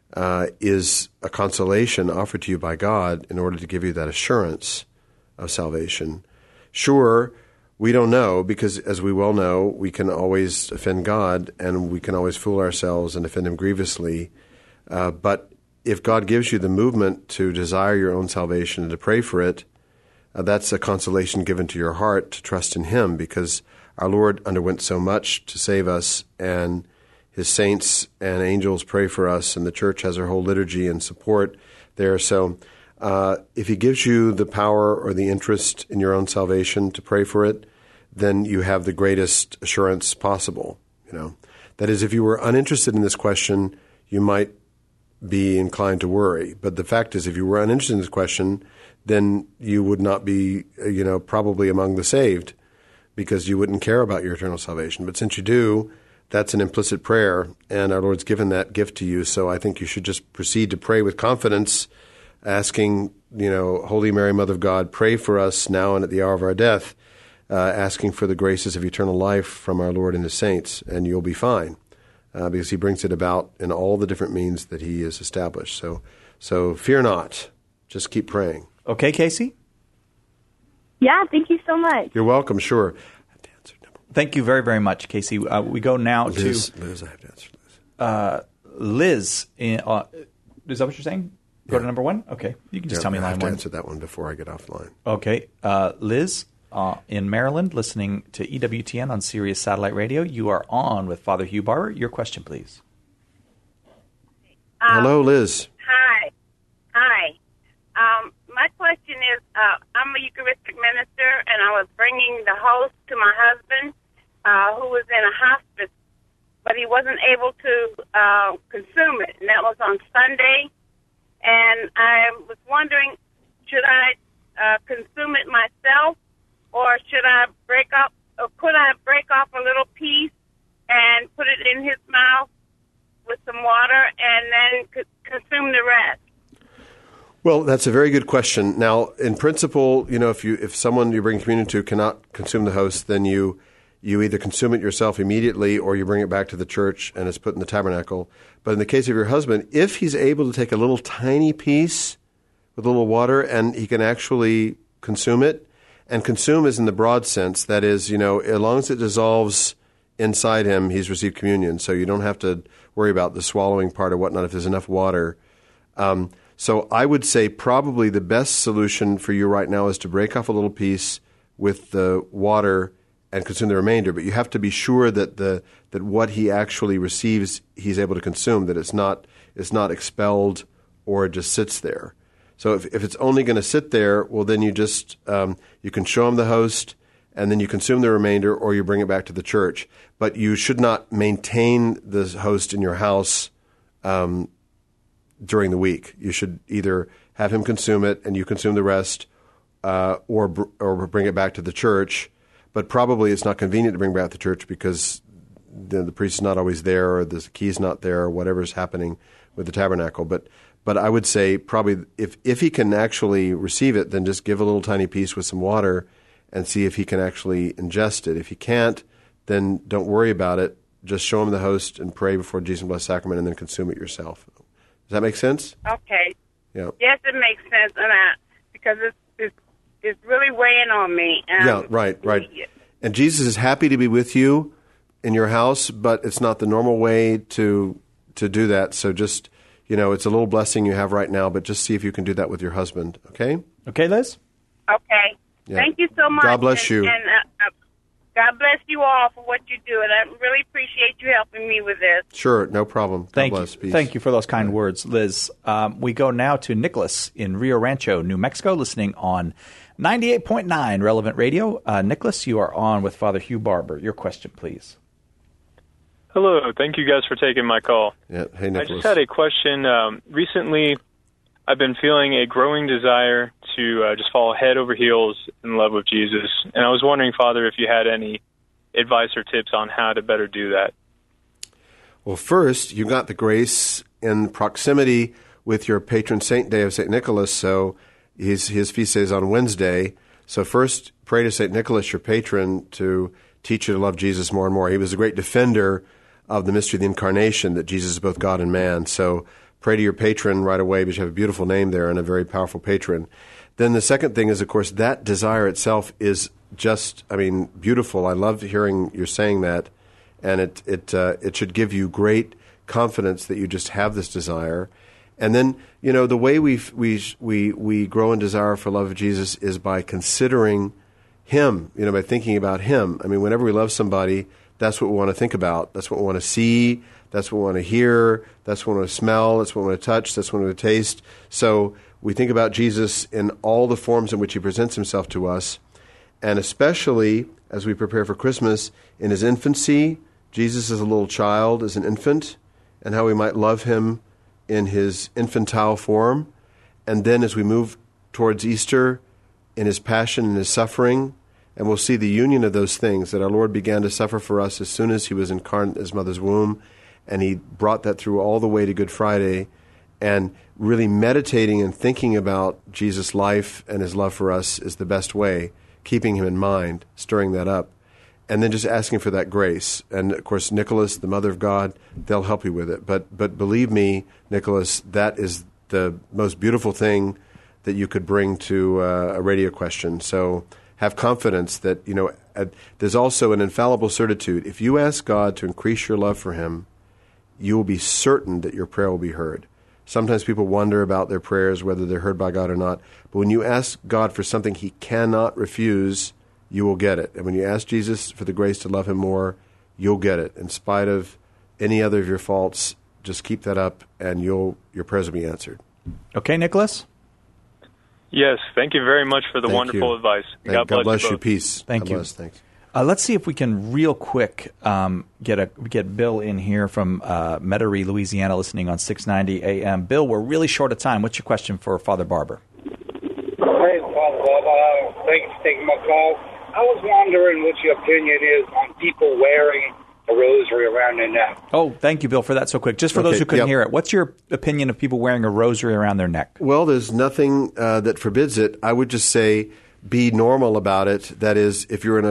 is a consolation offered to you by God in order to give you that assurance of salvation. Sure, we don't know because, as we well know, we can always offend God and we can always fool ourselves and offend him grievously. But if God gives you the movement to desire your own salvation and to pray for it, that's a consolation given to your heart to trust in him, because our Lord underwent so much to save us, and his saints and angels pray for us, and the church has her whole liturgy and support there. So if he gives you the power or the interest in your own salvation to pray for it, then you have the greatest assurance possible. That is, if you were uninterested in this question, you might be inclined to worry. But the fact is, if you were uninterested in this question, then you would not be, probably among the saved, because you wouldn't care about your eternal salvation. But since you do, that's an implicit prayer, and our Lord's given that gift to you. So I think you should just proceed to pray with confidence, asking, Holy Mary, Mother of God, pray for us now and at the hour of our death, asking for the graces of eternal life from our Lord and his saints, and you'll be fine, because he brings it about in all the different means that he has established. So fear not. Just keep praying. Okay, Casey? Yeah, thank you so much. You're welcome, sure. Thank you very, very much, Casey. We go now Liz, to... Liz, I have to answer Liz. Liz, is that what you're saying? Go to number one? Okay. You can just tell me line one. I have to answer that one before I get off the line. Okay. Liz, in Maryland, listening to EWTN on Sirius Satellite Radio. You are on with Father Hugh Barber. Your question, please. Hello, Liz. Hi. My question is, I'm a Eucharistic minister, and I was bringing the host to my husband, who was in a hospice, but he wasn't able to consume it, and that was on Sunday. And I was wondering, should I consume it myself, or should I could I break off a little piece and put it in his mouth with some water, and then consume the rest? Well, that's a very good question. Now, in principle, if someone you bring communion to cannot consume the host, then you either consume it yourself immediately or you bring it back to the church and it's put in the tabernacle. But in the case of your husband, if he's able to take a little tiny piece with a little water and he can actually consume it, and consume is in the broad sense, that is, as long as it dissolves inside him, he's received communion. So you don't have to worry about the swallowing part or whatnot if there's enough water. So I would say probably the best solution for you right now is to break off a little piece with the water and consume the remainder. But you have to be sure that that what he actually receives, he's able to consume, that it's not expelled or it just sits there. So if it's only going to sit there, well, then you just you can show him the host, and then you consume the remainder, or you bring it back to the church. But you should not maintain the host in your house during the week. You should either have him consume it and you consume the rest, or bring it back to the church. But probably it's not convenient to bring back to the church because the priest is not always there, or the key's not there, or whatever's happening with the tabernacle. But I would say probably if he can actually receive it, then just give a little tiny piece with some water and see if he can actually ingest it. If he can't, then don't worry about it. Just show him the host and pray before Jesus and Blessed Sacrament, and then consume it yourself. Does that make sense? Okay. Yeah. Yes, it makes sense, because it's really weighing on me. Yeah, right. And Jesus is happy to be with you in your house, but it's not the normal way to do that. So just, it's a little blessing you have right now, but just see if you can do that with your husband, okay? Okay, Liz? Okay. Yeah. Thank you so much. God bless you. And God bless you all for what you do, and I really appreciate you helping me with this. Sure, no problem. Thank you. Thank you for those kind words, Liz. We go now to Nicholas in Rio Rancho, New Mexico, listening on 98.9 Relevant Radio. Nicholas, you are on with Father Hugh Barber. Your question, please. Hello. Thank you guys for taking my call. Yeah. Hey, Nicholas. I just had a question. Recently, I've been feeling a growing desire to just fall head over heels in love with Jesus. And I was wondering, Father, if you had any advice or tips on how to better do that. Well, first, you got the grace in proximity with your patron saint day of St. Nicholas, so his feast day is on Wednesday. So first, pray to St. Nicholas, your patron, to teach you to love Jesus more and more. He was a great defender of the mystery of the Incarnation, that Jesus is both God and man. So pray to your patron right away, because you have a beautiful name there and a very powerful patron. Then the second thing is, of course, that desire itself is just, beautiful. I love hearing you're saying that, and it should give you great confidence that you just have this desire. And then, the way we grow in desire for love of Jesus is by considering Him, by thinking about Him. Whenever we love somebody, that's what we want to think about. That's what we want to see. That's what we want to hear. That's what we want to smell. That's what we want to touch. That's what we want to taste. So we think about Jesus in all the forms in which He presents Himself to us, and especially as we prepare for Christmas, in His infancy, Jesus as a little child, as an infant, and how we might love Him in His infantile form. And then as we move towards Easter, in His passion and His suffering, and we'll see the union of those things, that our Lord began to suffer for us as soon as He was incarnate in His mother's womb, and He brought that through all the way to Good Friday, and really meditating and thinking about Jesus' life and His love for us is the best way, keeping Him in mind, stirring that up, and then just asking for that grace. And, of course, Nicholas, the Mother of God, they'll help you with it. But believe me, Nicholas, that is the most beautiful thing that you could bring to a radio question. So have confidence that, there's also an infallible certitude. If you ask God to increase your love for Him, you will be certain that your prayer will be heard. Sometimes people wonder about their prayers, whether they're heard by God or not. But when you ask God for something He cannot refuse, you will get it. And when you ask Jesus for the grace to love Him more, you'll get it. In spite of any other of your faults, just keep that up, and your prayers will be answered. Okay, Nicholas? Yes, thank you very much for the wonderful advice. God bless you. Peace. Thank you. Thanks. Let's see if we can real quick get Bill in here from Metairie, Louisiana, listening on 690 AM. Bill, we're really short of time. What's your question for Father Barber? Hey, Father Bob. Thanks for taking my call. I was wondering what your opinion is on people wearing a rosary around their neck. Oh, thank you, Bill, for that so quick. Just for those who couldn't hear it, what's your opinion of people wearing a rosary around their neck? Well, there's nothing that forbids it. I would just say be normal about it. That is, if you're in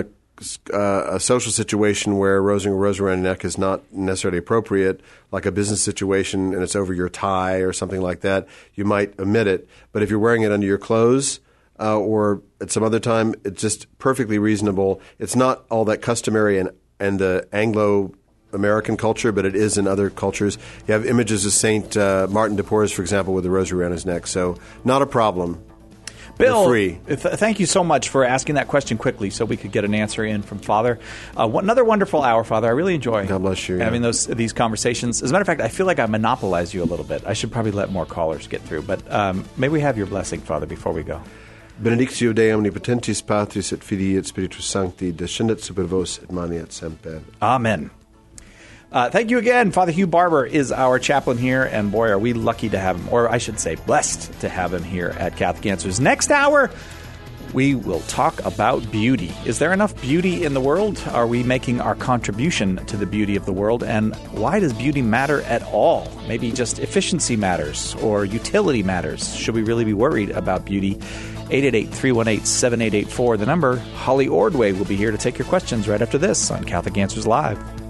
a social situation where a rosary around your neck is not necessarily appropriate, like a business situation and it's over your tie or something like that, you might omit it. But if you're wearing it under your clothes or at some other time, it's just perfectly reasonable. It's not all that customary in the Anglo-American culture, but it is in other cultures. You have images of St. Martin de Porres, for example, with a rosary around his neck. So not a problem. Bill, free. Thank you so much for asking that question quickly so we could get an answer in from Father. Another wonderful hour, Father. I really enjoy God bless you, having these conversations. As a matter of fact, I feel like I monopolize you a little bit. I should probably let more callers get through. But may we have your blessing, Father, before we go. Benedictio Dei omnipotentis Patris et Filii et Spiritus Sancti descendet super vos et maneat semper. Amen. Thank you again. Father Hugh Barber is our chaplain here, and boy, are we lucky to have him, or I should say blessed to have him here at Catholic Answers. Next hour, we will talk about beauty. Is there enough beauty in the world? Are we making our contribution to the beauty of the world? And why does beauty matter at all? Maybe just efficiency matters or utility matters. Should we really be worried about beauty? 888-318-7884, the number. Holly Ordway will be here to take your questions right after this on Catholic Answers Live.